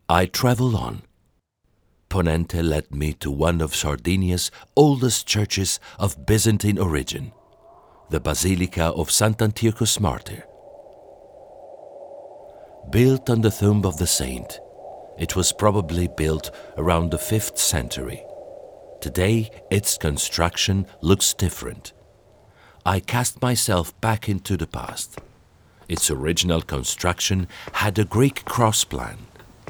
I travel on. Ponente led me to one of Sardinia's oldest churches of Byzantine origin, the Basilica of Sant'Antiochus Martyr. Built on the tomb of the saint, it was probably built around the 5th century. Today, its construction looks different. I cast myself back into the past. Its original construction had a Greek cross plan.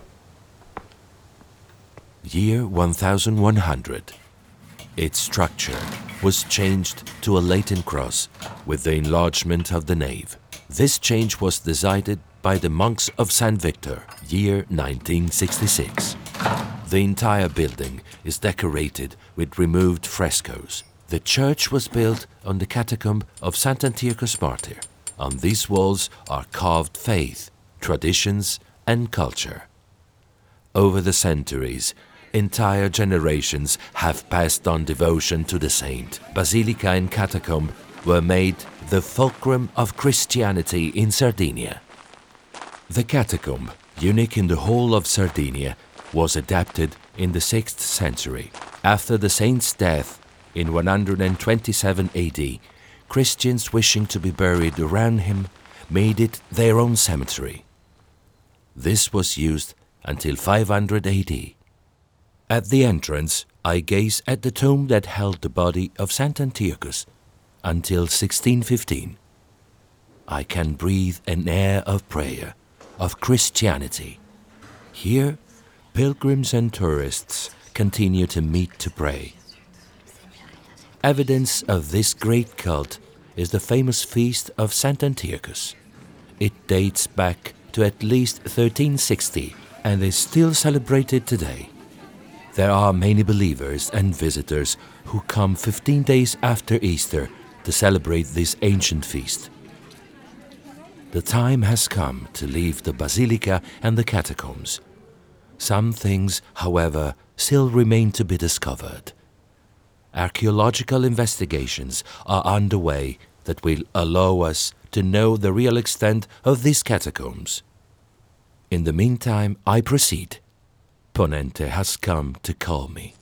Year 1100. Its structure was changed to a Latin cross with the enlargement of the nave. This change was decided by the monks of St. Victor, year 1966. The entire building is decorated with removed frescoes. The church was built on the catacomb of Sant'Antiochus Martyr. On these walls are carved faith, traditions, and culture. Over the centuries, entire generations have passed on devotion to the saint. Basilica and catacomb were made the fulcrum of Christianity in Sardinia. The catacomb, unique in the whole of Sardinia, was adapted in the 6th century. After the saint's death in 127 AD, Christians wishing to be buried around him made it their own cemetery. This was used until 500 AD. At the entrance, I gaze at the tomb that held the body of St. Antiochus until 1615. I can breathe an air of prayer, of Christianity. Here, pilgrims and tourists continue to meet to pray. Evidence of this great cult is the famous feast of St. Antiochus. It dates back to at least 1360 and is still celebrated today. There are many believers and visitors who come 15 days after Easter to celebrate this ancient feast. The time has come to leave the basilica and the catacombs. Some things, however, still remain to be discovered. Archaeological investigations are underway that will allow us to know the real extent of these catacombs. In the meantime, I proceed. Ponente has come to call me.